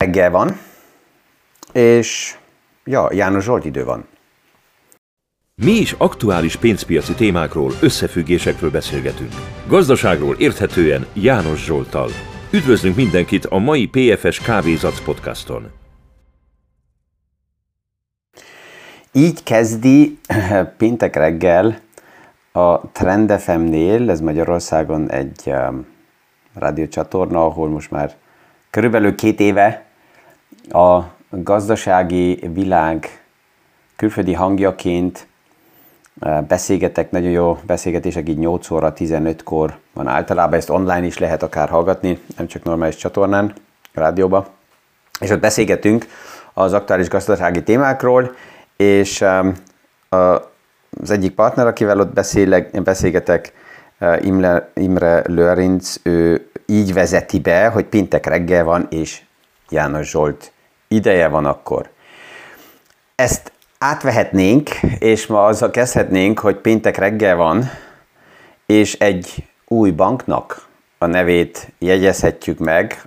reggel van, és János Zsolt idő van. Mi is aktuális pénzpiaci témákról, összefüggésekről beszélgetünk. Gazdaságról érthetően János Zsolttal. Üdvözlünk mindenkit a mai PFS Kávézac podcaston. Így kezdi péntek reggel a Trend FM-nél, ez Magyarországon egy rádiócsatorna, ahol most már körülbelül 2 éve a gazdasági világ külföldi hangjaként beszélgetek, nagyon jó beszélgetések, így 8 óra, 15-kor van általában, ezt online is lehet akár hallgatni, nem csak normális csatornán, rádióba. És ott beszélgetünk az aktuális gazdasági témákról, és az egyik partner, akivel ott beszélgetek, Imre Lőrinc, ő így vezeti be, hogy péntek reggel van, és János Zsolt ideje van akkor. Ezt átvehetnénk, és ma azzal kezdhetnénk, hogy péntek reggel van, és egy új banknak a nevét jegyezhetjük meg,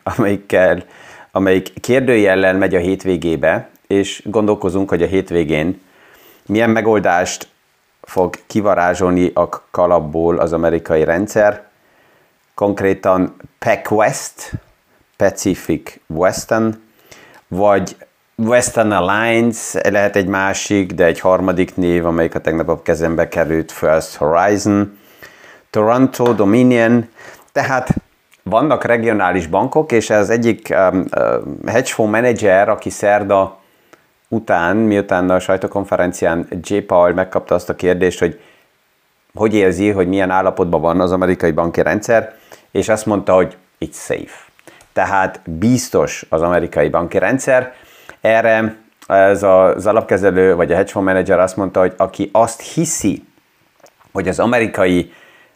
amelyik kérdőjellel megy a hétvégébe, és gondolkozunk, hogy a hétvégén milyen megoldást fog kivarázsolni a kalapból az amerikai rendszer, konkrétan PacWest, Pacific Western, vagy Western Alliance, lehet egy másik, de egy harmadik név, amelyik a tegnap a kezembe került, First Horizon, Toronto Dominion, tehát vannak regionális bankok, és az egyik hedge fund manager, aki szerda után, miután a sajtókonferencián J. Powell megkapta azt a kérdést, hogy érzi, hogy milyen állapotban van az amerikai banki rendszer, és azt mondta, hogy it's safe. Tehát biztos az amerikai banki rendszer. Erre ez az alapkezelő, vagy a hedge fund manager azt mondta, hogy aki azt hiszi, hogy az amerikai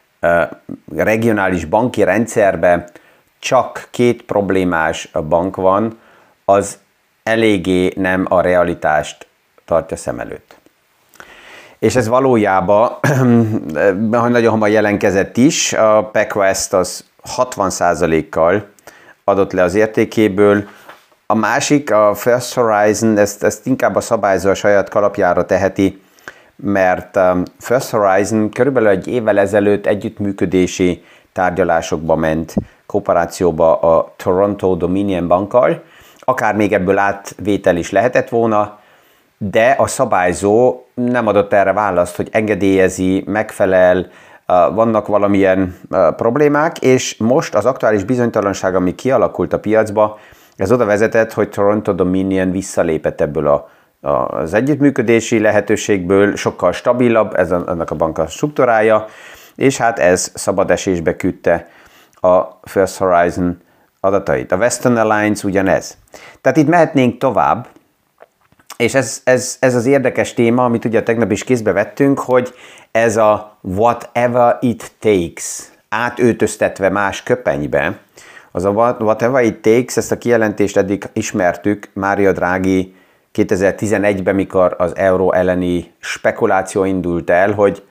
regionális banki rendszerben csak 2 problémás bank van, az eléggé nem a realitást tartja szem előtt. És ez valójában nagyon hamar jelenkezett is, a PacWest az 60%-kal adott le az értékéből, a másik, a First Horizon, ezt inkább a szabályzó a saját kalapjára teheti, mert First Horizon körülbelül 1 évvel ezelőtt együttműködési tárgyalásokba ment, kooperációba a Toronto Dominion bankkal, akár még ebből átvétel is lehetett volna, de a szabályzó nem adott erre választ, hogy engedélyezi, megfelel, vannak valamilyen problémák, és most az aktuális bizonytalanság, ami kialakult a piacba, ez oda vezetett, hogy Toronto Dominion visszalépett ebből az együttműködési lehetőségből, sokkal stabilabb, ez annak a bank struktúrája, és hát ez szabad esésbe küldte a First Horizon adatait. A Western Alliance ugyanez. Tehát itt mehetnénk tovább, és ez az érdekes téma, amit ugye tegnap is kézbe vettünk, hogy ez a whatever it takes, átöltöztetve más köpenybe, az a whatever it takes, ezt a kijelentést eddig ismertük Mário Draghi 2011-ben, mikor az euró elleni spekuláció indult el, hogy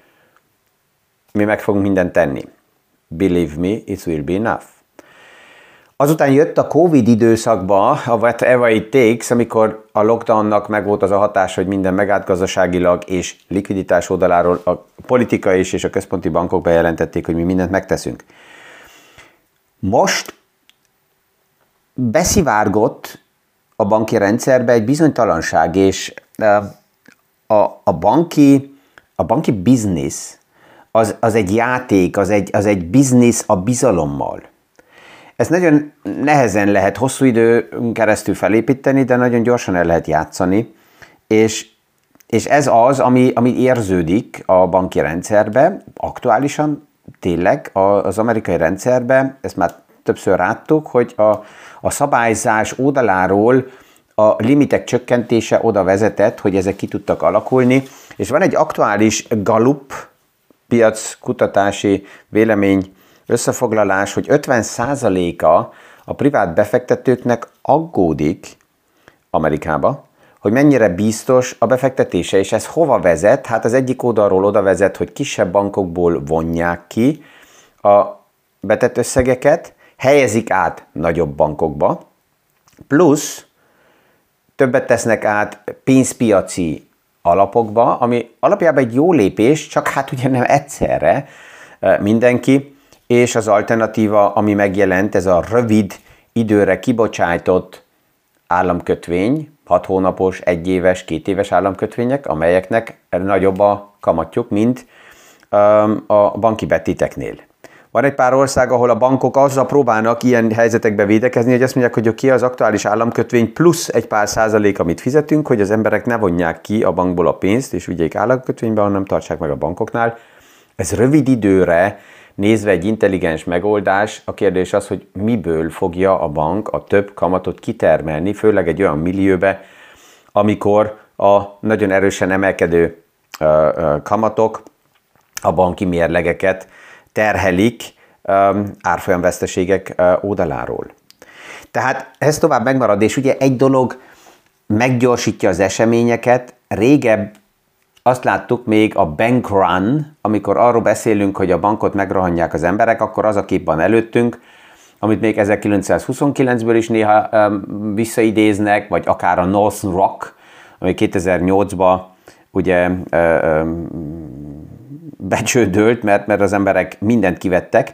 mi meg fogunk mindent tenni. Believe me, it will be enough. Azután jött a Covid időszakba a whatever it takes, amikor a lockdownnak megvolt az a hatás, hogy minden megállt gazdaságilag, és likviditás oldaláról a politika is és a központi bankok bejelentették, hogy mi mindent megteszünk. Most beszivárgott a banki rendszerbe egy bizonytalanság, és a banki biznisz az egy játék, az egy biznisz a bizalommal. Ezt nagyon nehezen lehet hosszú időn keresztül felépíteni, de nagyon gyorsan el lehet játszani, és ez az, ami érződik a banki rendszerbe, aktuálisan tényleg az amerikai rendszerbe, ezt már többször láttuk, hogy a szabályzás oldaláról a limitek csökkentése oda vezetett, hogy ezek ki tudtak alakulni, és van egy aktuális Gallup piackutatási vélemény összefoglalás, hogy 50%-a a privát befektetőknek aggódik Amerikába, hogy mennyire biztos a befektetése, és ez hova vezet? Hát az egyik oldalról oda vezet, hogy kisebb bankokból vonják ki a betett összegeket, helyezik át nagyobb bankokba, plusz többet tesznek át pénzpiaci alapokba, ami alapjában egy jó lépés, csak hát ugye nem egyszerre mindenki, és az alternatíva, ami megjelent, ez a rövid időre kibocsájtott államkötvény, 6 hónapos, 1 éves, 2 éves államkötvények, amelyeknek nagyobb a kamatjuk, mint a banki betéteknél. Van egy pár ország, ahol a bankok azzal próbálnak ilyen helyzetekbe védekezni, hogy azt mondják, hogy oké, az aktuális államkötvény plusz egy pár százalék, amit fizetünk, hogy az emberek ne vonják ki a bankból a pénzt, és vigyék államkötvénybe, hanem tartsák meg a bankoknál. Ez rövid időre nézve egy intelligens megoldás. A kérdés az, hogy miből fogja a bank a több kamatot kitermelni, főleg egy olyan millióbe, amikor a nagyon erősen emelkedő kamatok a banki mérlegeket terhelik árfolyamveszteségek oldaláról. Tehát ez tovább megmarad, és ugye egy dolog meggyorsítja az eseményeket. Régebb azt láttuk még a bank run, amikor arról beszélünk, hogy a bankot megrohanják az emberek, akkor az a kép van előttünk, amit még 1929-ből is néha visszaidéznek, vagy akár a Northern Rock, ami 2008-ban ugye becsődölt, mert az emberek mindent kivettek.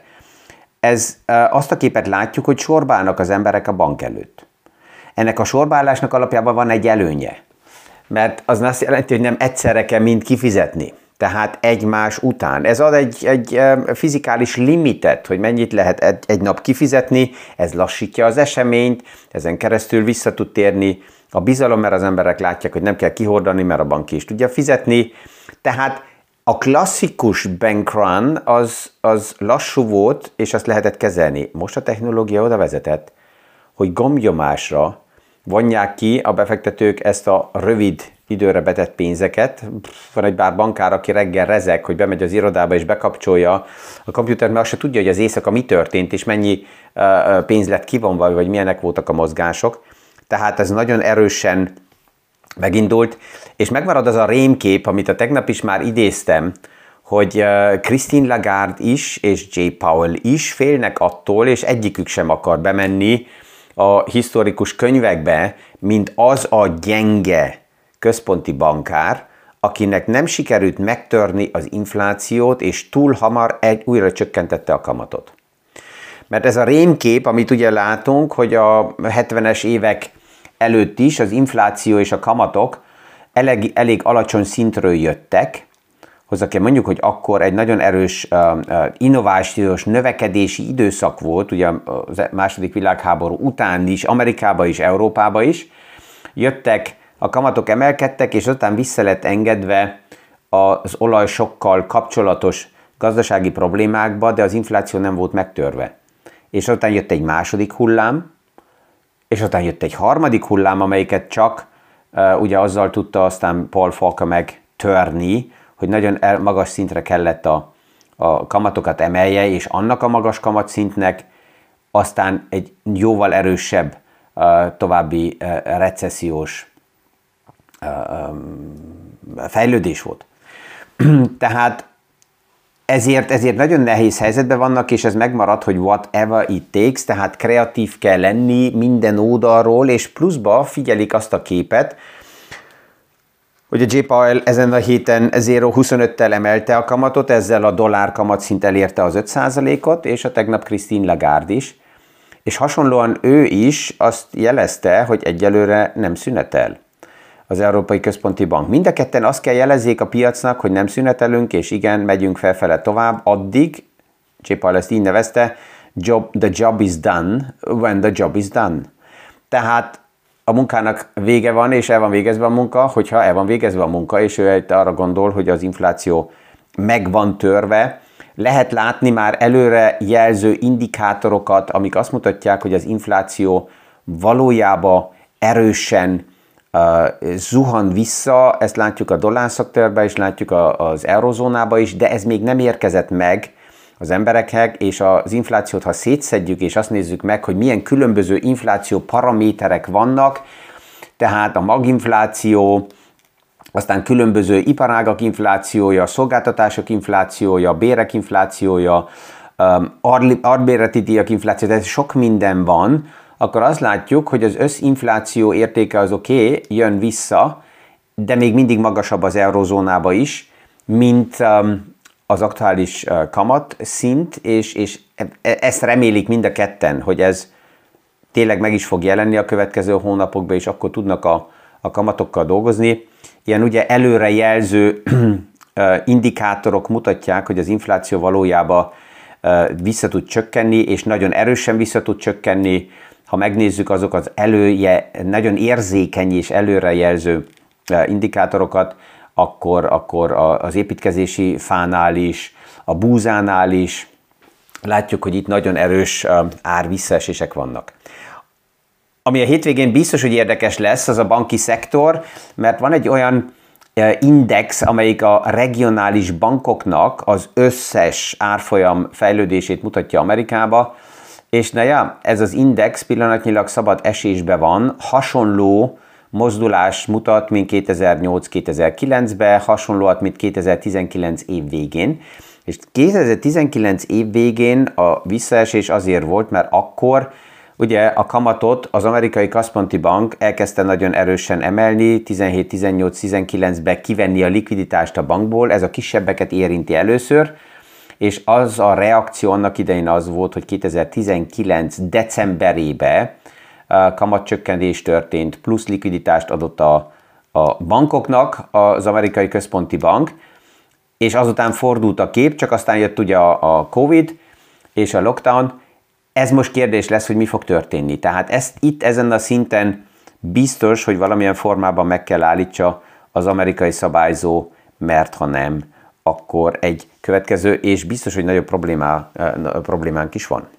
Azt a képet látjuk, hogy sorba állnak az emberek a bank előtt. Ennek a sorbaállásnak alapjában van egy előnye, mert az azt jelenti, hogy nem egyszerre kell mind kifizetni, tehát egymás után. Ez ad egy fizikális limitet, hogy mennyit lehet egy nap kifizetni, ez lassítja az eseményt, ezen keresztül vissza tud térni a bizalom, mert az emberek látják, hogy nem kell kihordani, mert a bank ki is tudja fizetni. Tehát a klasszikus bank run az lassú volt, és azt lehetett kezelni. Most a technológia oda vezetett, hogy gombnyomásra vonják ki a befektetők ezt a rövid időre betett pénzeket. Van egy pár bankár, aki reggel rezeg, hogy bemegy az irodába és bekapcsolja a komputert, mert azt se tudja, hogy az éjszaka mi történt, és mennyi pénz lett kivonva, vagy milyenek voltak a mozgások. Tehát ez nagyon erősen megindult, és megmarad az a rémkép, amit a tegnap is már idéztem, hogy Christine Lagarde is, és Jay Powell is félnek attól, és egyikük sem akar bemenni a historikus könyvekbe, mint az a gyenge központi bankár, akinek nem sikerült megtörni az inflációt, és túl hamar újra csökkentette a kamatot. Mert ez a rémkép, amit ugye látunk, hogy a 70-es évek előtt is az infláció és a kamatok elég alacsony szintről jöttek, hozzá kell mondjuk, hogy akkor egy nagyon erős innovációs növekedési időszak volt, ugye a második világháború után is, Amerikában is, Európában is. Jöttek, a kamatok emelkedtek, és azután vissza lett engedve az olajsokkal kapcsolatos gazdasági problémákba, de az infláció nem volt megtörve. És azután jött egy második hullám, és aztán jött egy harmadik hullám, amelyiket csak ugye azzal tudta aztán Paul Volcker megtörni, hogy nagyon magas szintre kellett a kamatokat emelje, és annak a magas kamatszintnek aztán egy jóval erősebb további recessziós fejlődés volt. Tehát ezért nagyon nehéz helyzetben vannak, és ez megmarad, hogy whatever it takes, tehát kreatív kell lenni minden oldalról, és pluszba figyelik azt a képet, hogy a Jay Powell ezen a héten 0,25-tel emelte a kamatot, ezzel a dollár kamatszint elérte az 5%-ot, és a tegnap Christine Lagarde is. És hasonlóan ő is azt jelezte, hogy egyelőre nem szünetel az Európai Központi Bank. Mind a ketten azt kell jelezzék a piacnak, hogy nem szünetelünk, és igen, megyünk felfele tovább, addig, Jay Powell ezt így nevezte, the job is done when the job is done. Tehát a munkának vége van, és el van végezve a munka, hogyha el van végezve a munka, és ő arra gondol, hogy az infláció meg van törve, lehet látni már előre jelző indikátorokat, amik azt mutatják, hogy az infláció valójában erősen zuhan vissza, ezt látjuk a dollárszektorban is, látjuk az eurozónában is, de ez még nem érkezett meg az emberekhez, és az inflációt, ha szétszedjük, és azt nézzük meg, hogy milyen különböző infláció paraméterek vannak, tehát a maginfláció, aztán különböző iparágak inflációja, szolgáltatások inflációja, bérek inflációja, albérleti díjak inflációja, tehát sok minden van, akkor azt látjuk, hogy az összinfláció értéke az oké, jön vissza, de még mindig magasabb az eurozónába is, mint az aktuális kamat szint, és ezt remélik mind a ketten, hogy ez tényleg meg is fog jelenni a következő hónapokban, és akkor tudnak a kamatokkal dolgozni. Ilyen ugye előrejelző indikátorok mutatják, hogy az infláció valójában vissza tud csökkenni, és nagyon erősen vissza tud csökkenni. Ha megnézzük azok az nagyon érzékeny és előrejelző indikátorokat, akkor az építkezési fánál is, a búzánál is látjuk, hogy itt nagyon erős árvisszaesések vannak. Ami a hétvégén biztos, hogy érdekes lesz, az a banki szektor, mert van egy olyan index, amelyik a regionális bankoknak az összes árfolyam fejlődését mutatja Amerikába, és ez az index pillanatnyilag szabad esésbe van, hasonló mozdulás mutat, mint 2008-2009-ben, hasonlóat, mint 2019 év végén. És 2019 év végén a visszaesés azért volt, mert akkor ugye a kamatot az amerikai központi bank elkezdte nagyon erősen emelni, 17-18-19-ben kivenni a likviditást a bankból, ez a kisebbeket érinti először, és az a reakció annak idején az volt, hogy 2019 decemberében kamatcsökkentés történt, plusz likviditást adott a bankoknak az amerikai központi bank, és azután fordult a kép, csak aztán jött ugye a Covid és a lockdown. Ez most kérdés lesz, hogy mi fog történni. Tehát itt ezen a szinten biztos, hogy valamilyen formában meg kell állítsa az amerikai szabályzó, mert ha nem, akkor egy következő, és biztos, hogy nagyobb problémánk is van.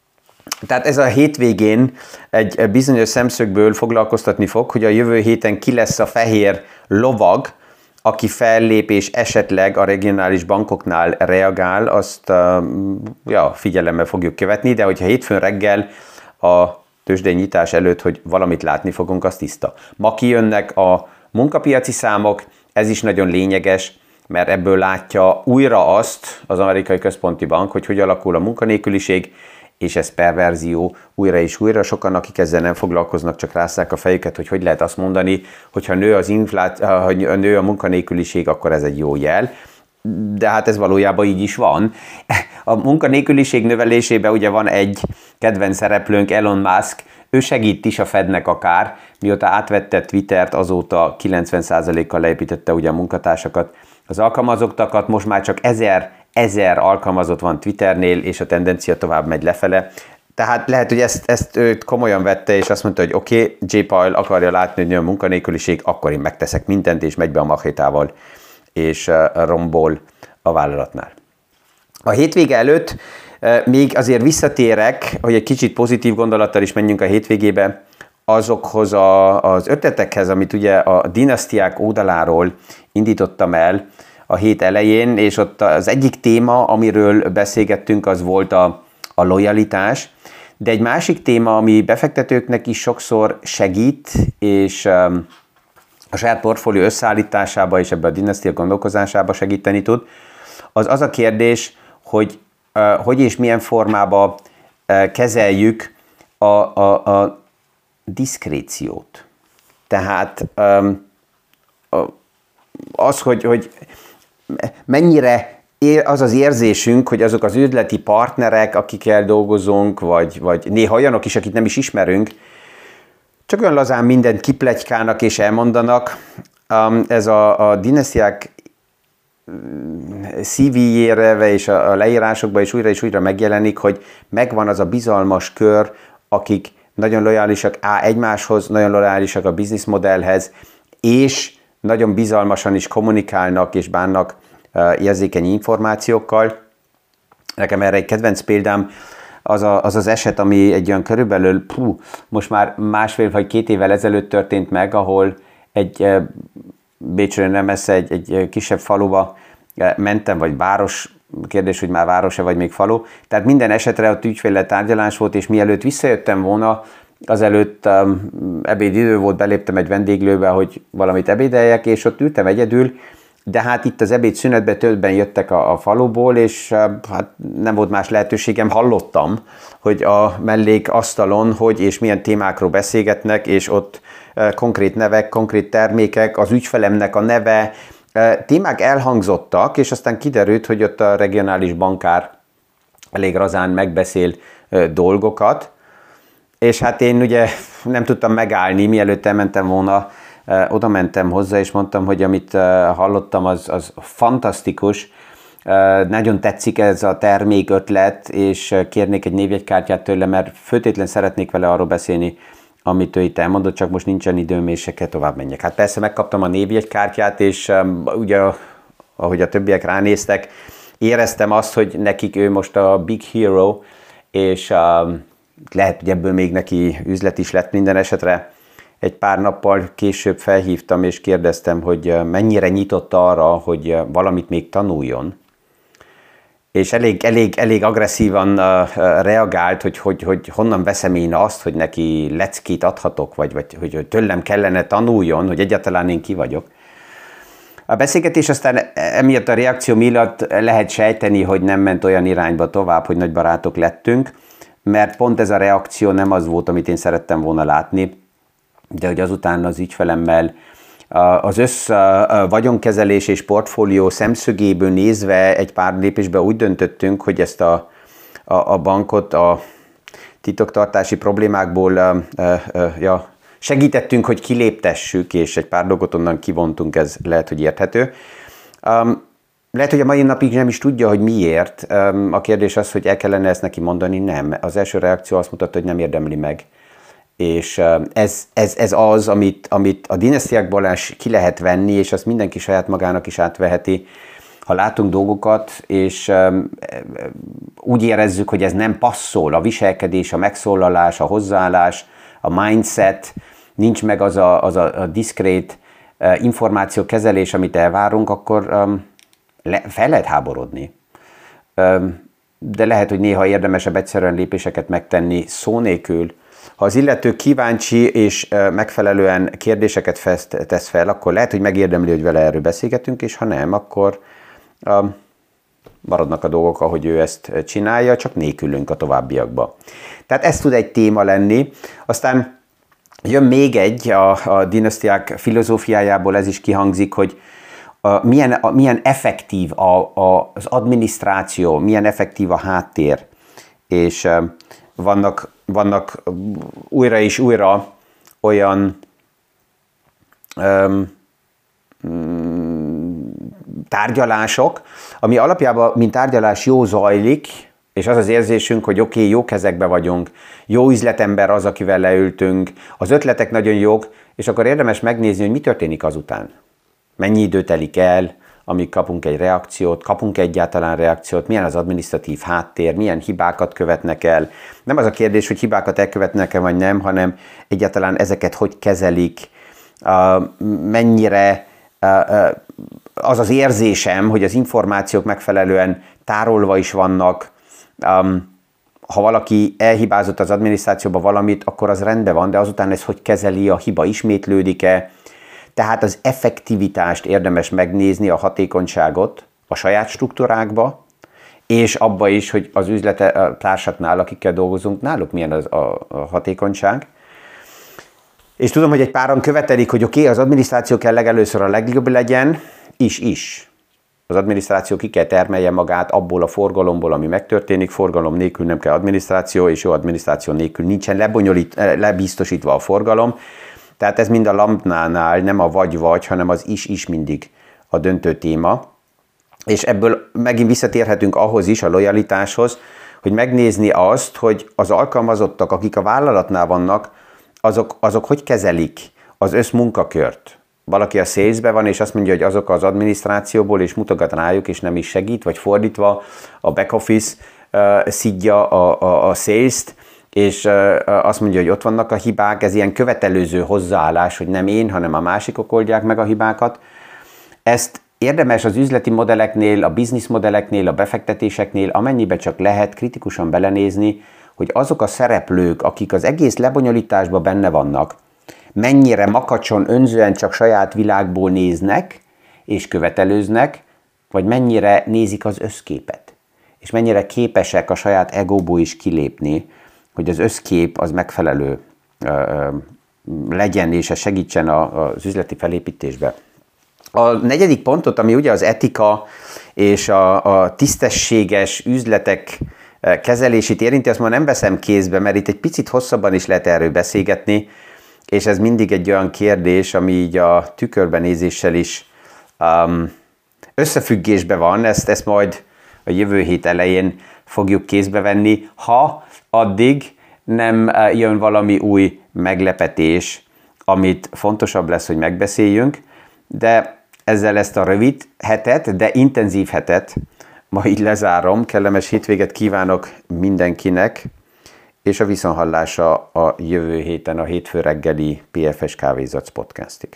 Tehát ez a hétvégén egy bizonyos szemszögből foglalkoztatni fog, hogy a jövő héten ki lesz a fehér lovag, aki fellép és esetleg a regionális bankoknál reagál, azt figyelemmel fogjuk követni, de hogyha hétfőn reggel a tőzsdei nyitás előtt, hogy valamit látni fogunk, az tiszta. Ma kijönnek a munkapiaci számok, ez is nagyon lényeges, mert ebből látja újra azt az amerikai központi bank, hogy alakul a munkanélküliség, és ez perverzió újra és újra. Sokan, akik ezzel nem foglalkoznak, csak rásszák a fejüket, hogy lehet azt mondani, hogyha nő a munkanélküliség, akkor ez egy jó jel. De hát ez valójában így is van. A munkanélküliség növelésében ugye van egy kedvenc szereplőnk, Elon Musk, ő segít is a Fednek akár, mióta átvette Twittert, azóta 90%-kal leépítette ugye a munkatársakat, az alkalmazottakat, most már csak 1000 alkalmazott van Twitternél, és a tendencia tovább megy lefele. Tehát lehet, hogy ezt őt komolyan vette, és azt mondta, hogy oké, J. Powell akarja látni, hogy nő a munkanélküliség, akkor én megteszek mindent, és megy be a machétával, és rombol a vállalatnál. A hétvége előtt még azért visszatérek, hogy egy kicsit pozitív gondolattal is menjünk a hétvégébe, azokhoz az ötletekhez, amit ugye a dinasztiák oldaláról indítottam el a hét elején, és ott az egyik téma, amiről beszélgettünk, az volt a lojalitás, de egy másik téma, ami befektetőknek is sokszor segít, és a saját portfólió összeállításába és ebbe a dinasztia gondolkozásába segíteni tud, az a kérdés, hogy és milyen formában kezeljük a diszkréciót. Tehát az, hogy mennyire az az érzésünk, hogy azok az üzleti partnerek, akikkel dolgozunk, vagy néha olyanok is, akik nem is ismerünk, csak olyan lazán mindent kipletykálnak és elmondanak. Ez a dinasztiák CV-jére és a leírásokban is újra megjelenik, hogy megvan az a bizalmas kör, akik nagyon lojálisak egymáshoz, nagyon lojálisak a bizniszmodellhez, és nagyon bizalmasan is kommunikálnak és bánnak érzékeny információkkal. Nekem erre egy kedvenc példám az eset, ami egy olyan körülbelül, most már 1,5 vagy 2 évvel ezelőtt történt meg, ahol egy Bécsről nem messze egy kisebb faluba mentem, vagy város, kérdés, hogy már város-e vagy még falu. Tehát minden esetre ott ügyféllel tárgyalás volt, és mielőtt visszajöttem volna, azelőtt ebédidő volt, beléptem egy vendéglőbe, hogy valamit ebédeljek, és ott ültem egyedül, de hát itt az ebédszünetben többen jöttek a faluból, és hát nem volt más lehetőségem, hallottam, hogy a mellékasztalon hogy és milyen témákról beszélgetnek, és ott konkrét nevek, konkrét termékek, az ügyfelemnek a neve, témák elhangzottak, és aztán kiderült, hogy ott a regionális bankár elég razán megbeszél dolgokat, és hát én ugye nem tudtam megállni, mielőtt elmentem volna, oda mentem hozzá, és mondtam, hogy amit hallottam, az fantasztikus, nagyon tetszik ez a termék ötlet, és kérnék egy névjegykártyát tőle, mert föltétlenül szeretnék vele arról beszélni, amit ő itt elmondott, csak most nincsen időm, és se kell tovább menjek. Hát persze megkaptam a névjegykártyát, és ugye, ahogy a többiek ránéztek, éreztem azt, hogy nekik ő most a big hero, és lehet, hogy ebből még neki üzlet is lett minden esetre. Egy pár nappal később felhívtam, és kérdeztem, hogy mennyire nyitott arra, hogy valamit még tanuljon. És elég agresszívan reagált, hogy honnan veszem én azt, hogy neki leckét adhatok, vagy hogy tőlem kellene tanuljon, hogy egyáltalán én ki vagyok. A beszélgetés aztán emiatt a reakció miatt lehet sejteni, hogy nem ment olyan irányba tovább, hogy nagy barátok lettünk, mert pont ez a reakció nem az volt, amit én szerettem volna látni, de hogy azután az ügyfelemmel az vagyonkezelés és portfólió szemszögéből nézve egy pár lépésben úgy döntöttünk, hogy ezt a bankot a titoktartási problémákból segítettünk, hogy kiléptessük, és egy pár dolgot onnan kivontunk, ez lehet, hogy érthető. Lehet, hogy a mai napig nem is tudja, hogy miért. A kérdés az, hogy el kellene ezt neki mondani, nem. Az első reakció azt mutatta, hogy nem érdemli meg. És ez az, amit a dinasztiákból ki lehet venni, és azt mindenki saját magának is átveheti. Ha látunk dolgokat, és úgy érezzük, hogy ez nem passzol, a viselkedés, a megszólalás, a hozzáállás, a mindset, nincs meg az a diszkrét információkezelés, amit elvárunk, akkor fel lehet háborodni. De lehet, hogy néha érdemesebb egyszerűen lépéseket megtenni szó nélkül. Ha az illető kíváncsi és megfelelően kérdéseket tesz fel, akkor lehet, hogy megérdemli, hogy vele erről beszélgetünk, és ha nem, akkor maradnak a dolgok, ahogy ő ezt csinálja, csak nélkülünk a továbbiakba. Tehát ez tud egy téma lenni. Aztán jön még egy, a dinasztiák filozófiájából ez is kihangzik, hogy milyen effektív az adminisztráció, milyen effektív a háttér, és vannak újra és újra olyan tárgyalások, ami alapjában, mint tárgyalás jó zajlik, és az az érzésünk, hogy oké, jó kezekbe vagyunk, jó üzletember az, akivel leültünk, az ötletek nagyon jók, és akkor érdemes megnézni, hogy mi történik azután. Mennyi idő telik el, amíg kapunk egy reakciót, kapunk egyáltalán reakciót, milyen az adminisztratív háttér, milyen hibákat követnek el. Nem az a kérdés, hogy hibákat elkövetnek-e vagy nem, hanem egyáltalán ezeket hogy kezelik, mennyire az az érzésem, hogy az információk megfelelően tárolva is vannak. Ha valaki elhibázott az adminisztrációba valamit, akkor az rendben van, de azután ez hogy kezeli, a hiba ismétlődik-e. Tehát az effektivitást érdemes megnézni, a hatékonyságot a saját struktúrákba, és abba is, hogy az üzlettársaknál, akikkel dolgozunk, náluk milyen a hatékonyság. És tudom, hogy egy páran követelik, hogy oké, az adminisztráció kell legelőször a legjobb legyen, is. Az adminisztráció ki kell termelje magát abból a forgalomból, ami megtörténik, forgalom nélkül nem kell adminisztráció, és jó adminisztráció nélkül nincsen lebiztosítva a forgalom. Tehát ez mind a Lambdánál nem a vagy-vagy, hanem az is mindig a döntő téma. És ebből megint visszatérhetünk ahhoz is, a lojalitáshoz, hogy megnézni azt, hogy az alkalmazottak, akik a vállalatnál vannak, azok hogy kezelik az összmunkakört. Valaki a salesbe van, és azt mondja, hogy azok az adminisztrációból, és mutogat rájuk, és nem is segít, vagy fordítva a back office szidja a sales-t, és azt mondja, hogy ott vannak a hibák, ez ilyen követelőző hozzáállás, hogy nem én, hanem a másikok oldják meg a hibákat. Ezt érdemes az üzleti modelleknél, a business modelleknél, a befektetéseknél, amennyibe csak lehet kritikusan belenézni, hogy azok a szereplők, akik az egész lebonyolításban benne vannak, mennyire makacson, önzően csak saját világból néznek, és követelőznek, vagy mennyire nézik az összképet, és mennyire képesek a saját egóból is kilépni, hogy az összkép az megfelelő legyen, és segítsen az üzleti felépítésbe. A negyedik pontot, ami ugye az etika és a tisztességes üzletek kezelését érinti, azt ma nem veszem kézbe, mert itt egy picit hosszabban is lehet erről beszélgetni, és ez mindig egy olyan kérdés, ami így a tükörbenézéssel is összefüggésben van, ezt majd a jövő hét elején fogjuk kézbe venni, ha addig nem jön valami új meglepetés, amit fontosabb lesz, hogy megbeszéljünk, de ezzel ezt a rövid hetet, de intenzív hetet ma így lezárom. Kellemes hétvéget kívánok mindenkinek, és a viszonthallásra a jövő héten a hétfő reggeli PFS Kávézac podcastig.